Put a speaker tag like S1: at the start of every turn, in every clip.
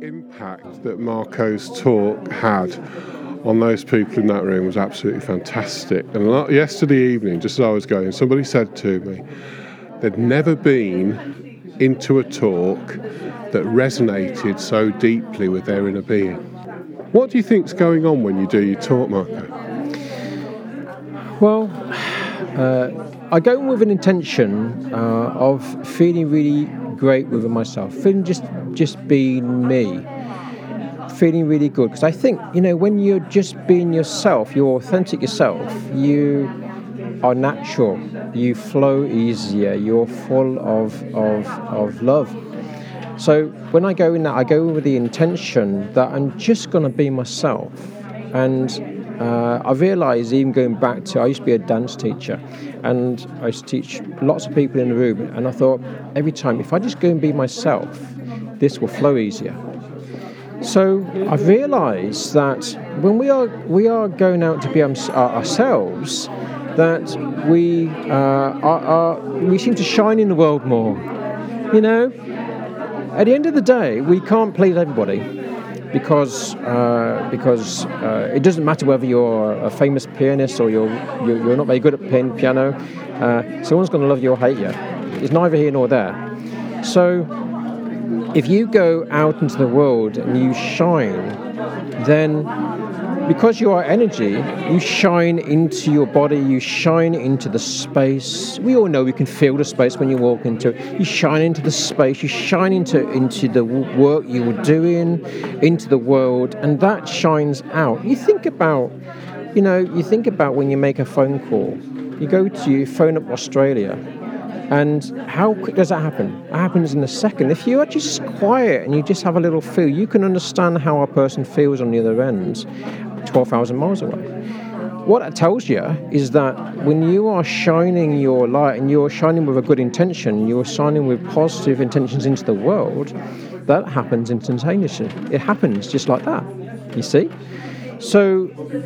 S1: impact that Marco's talk had on those people in that room was absolutely fantastic. And yesterday evening, just as I was going, somebody said to me they'd never been into a talk that resonated so deeply with their inner being. What do you think's going on when you do your talk, Marco?
S2: Well, I go in with an intention of feeling really great within myself, feeling just being me, feeling really good. Because I think, when you're just being yourself, you're authentic yourself, you are natural, you flow easier, you're full of love. So when I go in that, I go with the intention that I'm just going to be myself. And I realised, even going back to, I used to be a dance teacher, and I used to teach lots of people in the room, and I thought, every time, if I just go and be myself, this will flow easier. So I've realised that when we are going out to be ourselves, that we seem to shine in the world more. At the end of the day, we can't please everybody, because it doesn't matter whether you're a famous pianist or you're not very good at playing piano. Someone's going to love you or hate you. It's neither here nor there. So if you go out into the world and you shine, then because you are energy, you shine into your body, you shine into the space. We all know we can feel the space when you walk into it. You shine into the space, you shine into the work you were doing, into the world, and that shines out. You think about when you make a phone call, you phone up Australia, and how quick does that happen? It happens in a second. If you are just quiet and you just have a little feel, you can understand how a person feels on the other end, 12,000 miles away. What that tells you is that when you are shining your light and you're shining with a good intention, you're shining with positive intentions into the world, that happens instantaneously. It happens just like that, you see? So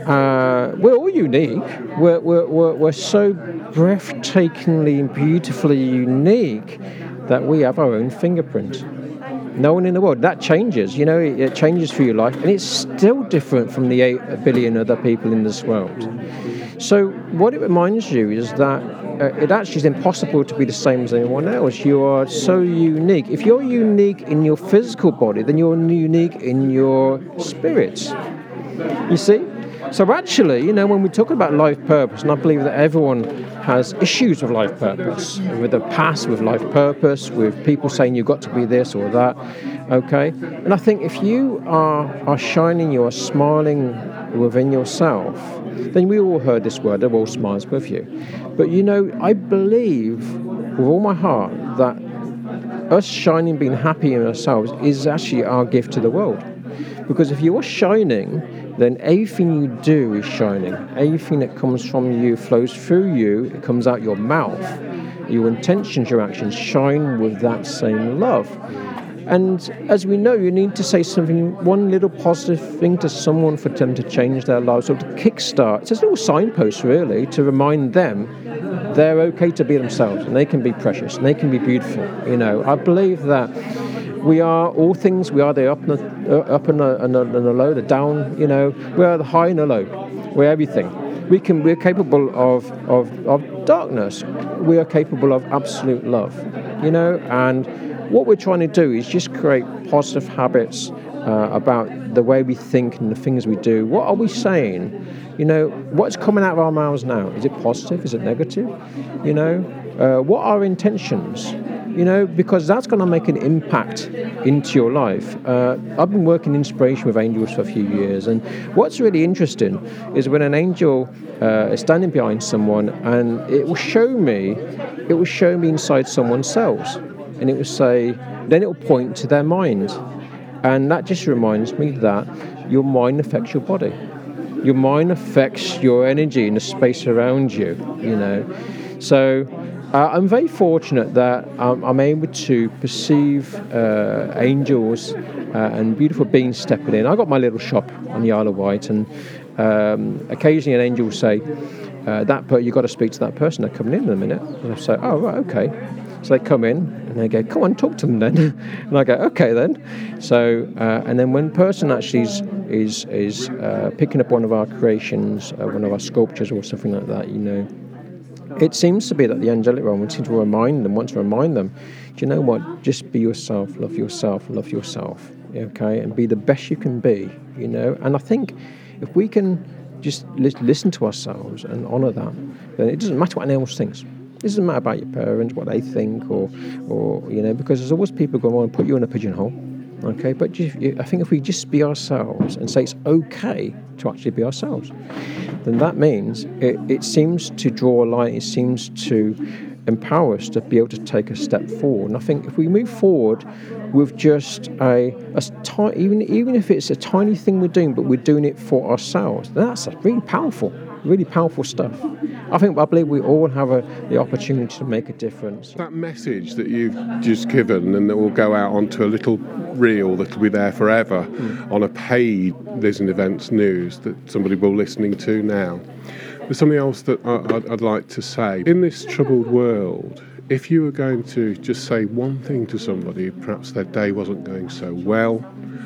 S2: we're all unique. We're so breathtakingly and beautifully unique that we have our own fingerprint. No one in the world. That changes. It changes for your life, and it's still different from the 8 billion other people in this world. So what it reminds you is that it actually is impossible to be the same as anyone else. You are so unique. If you're unique in your physical body, then you're unique in your spirit. You see? So actually, when we talk about life purpose, and I believe that everyone has issues with life purpose, with the past, with life purpose, with people saying you've got to be this or that, okay? And I think if you are shining, you are smiling within yourself, then we all heard this word, the world smiles with you. But I believe with all my heart that us shining, being happy in ourselves is actually our gift to the world. Because if you are shining, then everything you do is shining. Everything that comes from you flows through you, it comes out your mouth. Your intentions, your actions shine with that same love. And as we know, you need to say something, one little positive thing to someone for them to change their lives, or to kickstart. It's a little signpost, really, to remind them they're okay to be themselves, and they can be precious, and they can be beautiful. I believe that we are all things. We are the up and the low, the down. We are the high and the low. We're everything. We're capable of darkness. We are capable of absolute love. And what we're trying to do is just create positive habits about the way we think and the things we do. What are we saying? What's coming out of our mouths now? Is it positive? Is it negative? What are our intentions? Because that's going to make an impact into your life. I've been working inspiration with angels for a few years, and what's really interesting is when an angel is standing behind someone, and it will show me inside someone's cells, and it will point to their mind, and that just reminds me that your mind affects your body. Your mind affects your energy in the space around you. So. I'm very fortunate that I'm able to perceive angels and beautiful beings stepping in. I got my little shop on the Isle of Wight, and occasionally an angel will say, you've got to speak to that person, they're coming in a minute. And I say, oh, right, okay. So they come in and they go, come on, talk to them then. And I go, okay then. So, and then when person actually is picking up one of our creations, one of our sculptures or something like that, it seems to be that the angelic realm wants to remind them, do you know what? Just be yourself, love yourself, okay? And be the best you can be, And I think if we can just listen to ourselves and honour that, then it doesn't matter what anyone else thinks. It doesn't matter about your parents, what they think, or because there's always people going to want to put you in a pigeonhole, okay? But I think if we just be ourselves and say it's okay to actually be ourselves, then that means it seems to draw a line, it seems to empower us to be able to take a step forward. And I think if we move forward with just even if it's a tiny thing we're doing, but we're doing it for ourselves, then that's really powerful stuff. I believe we all have the opportunity to make a difference.
S1: That message that you've just given, and that will go out onto a little reel that will be there forever on a paid Vision Events news that somebody will be listening to now. There's something else that I'd like to say. In this troubled world, if you were going to just say one thing to somebody, perhaps their day wasn't going so well,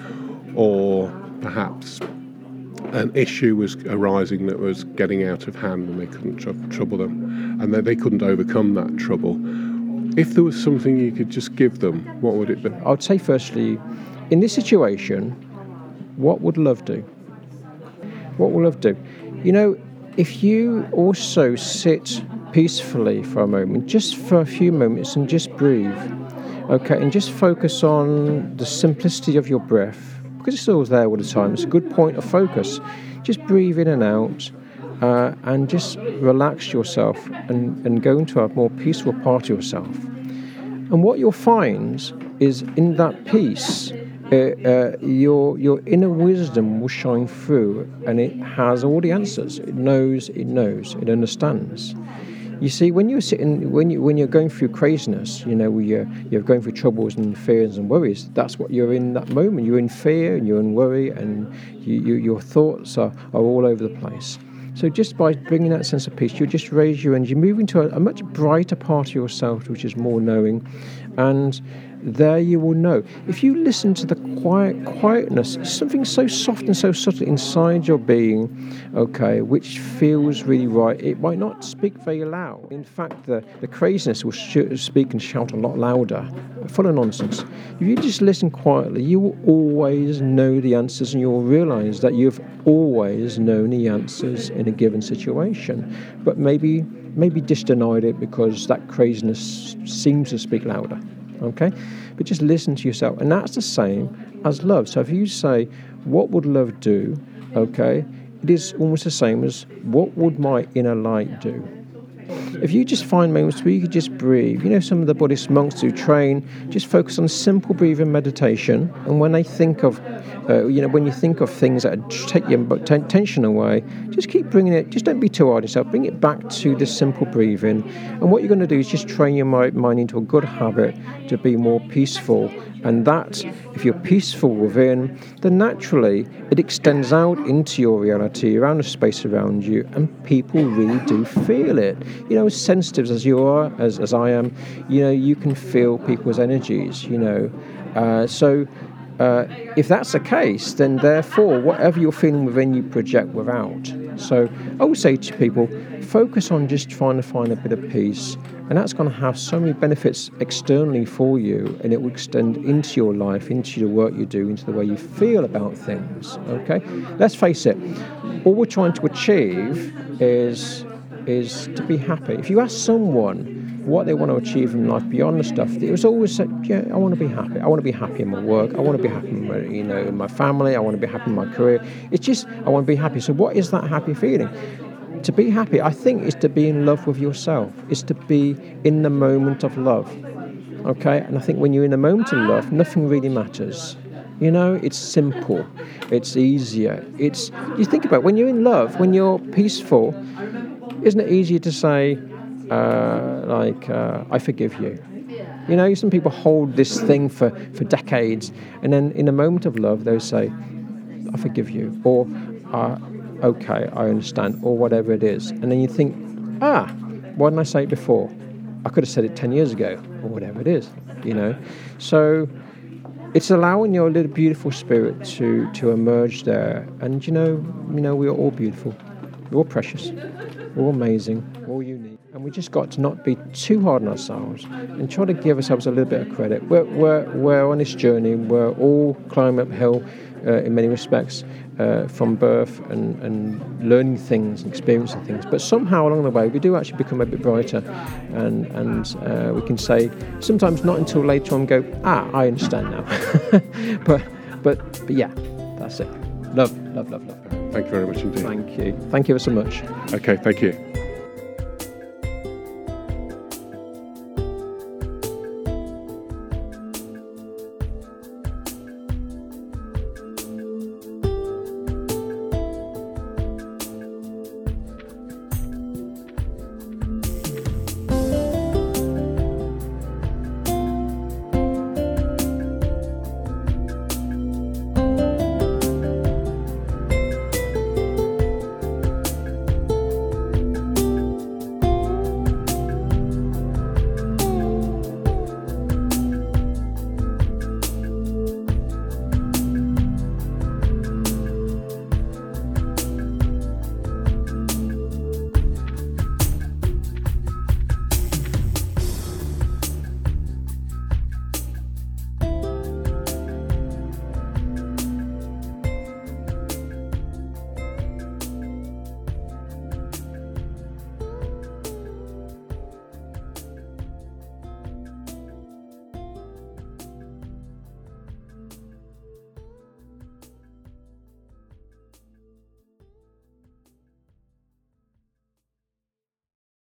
S1: or perhaps an issue was arising that was getting out of hand and they couldn't trouble them, and they couldn't overcome that trouble. If there was something you could just give them, what would it be?
S2: I would say, firstly, in this situation, what would love do? What will love do? If you also sit peacefully for a moment, just for a few moments, and just breathe, okay, and just focus on the simplicity of your breath, because it's always there all the time. It's a good point of focus. Just breathe in and out, and just relax yourself and go into a more peaceful part of yourself. And what you'll find is in that peace, your inner wisdom will shine through, and it has all the answers. It knows, it understands. You see, when you're sitting, when you're going through craziness, you're going through troubles and fears and worries. That's what you're in that moment. You're in fear and you're in worry, and your thoughts are all over the place. So just by bringing that sense of peace, you just raise your energy, move into a much brighter part of yourself, which is more knowing, and there you will know. If you listen to the quietness, something so soft and so subtle inside your being, okay, which feels really right, it might not speak very loud. In fact, the craziness will speak and shout a lot louder, full of nonsense. If you just listen quietly, you will always know the answers, and you will realize that you've always known the answers in a given situation, but maybe just denied it because that craziness seems to speak louder. Okay, but just listen to yourself, and that's the same as love. So if you say, what would love do? Okay, it is almost the same as what would my inner light do? If you just find moments where you could just breathe, some of the Buddhist monks who train just focus on simple breathing meditation, and when they think of when you think of things that take your tension away, just keep bringing it, just don't be too hard on yourself, bring it back to this simple breathing. And what you're going to do is just train your mind into a good habit to be more peaceful. And that, if you're peaceful within, then naturally it extends out into your reality, around the space around you, and people really do feel it. As sensitive as you are, as I am, you can feel people's energies, if that's the case, then therefore, whatever you're feeling within, you project without. So I would say to people, focus on just trying to find a bit of peace, and that's going to have so many benefits externally for you, and it will extend into your life, into the work you do, into the way you feel about things, okay? Let's face it, all we're trying to achieve is to be happy. If you ask someone what they want to achieve in life beyond the stuff, it was always I want to be happy. I want to be happy in my work. I want to be happy in my family. I want to be happy in my career. It's just, I want to be happy. So what is that happy feeling? To be happy, I think, is to be in love with yourself. It's to be in the moment of love. Okay? And I think when you're in the moment of love, nothing really matters. It's simple. It's easier. You think about it, when you're in love, when you're peaceful, isn't it easier to say, I forgive you? Some people hold this thing for decades, and then in a moment of love, they'll say, I forgive you, or okay, I understand, or whatever it is. And then you think, why didn't I say it before? I could have said it 10 years ago, or whatever it is, So it's allowing your little beautiful spirit to emerge there. And, we are all beautiful. We're all precious. We're all amazing. We're all unique. And we just got to not be too hard on ourselves and try to give ourselves a little bit of credit. We're on this journey. We're all climbing uphill in many respects from birth and learning things and experiencing things. But somehow along the way, we do actually become a bit brighter. And we can say, sometimes not until later on, go, I understand now. but yeah, that's it. Love.
S1: Thank you very much indeed.
S2: Thank you. Thank you so much.
S1: Okay, thank you.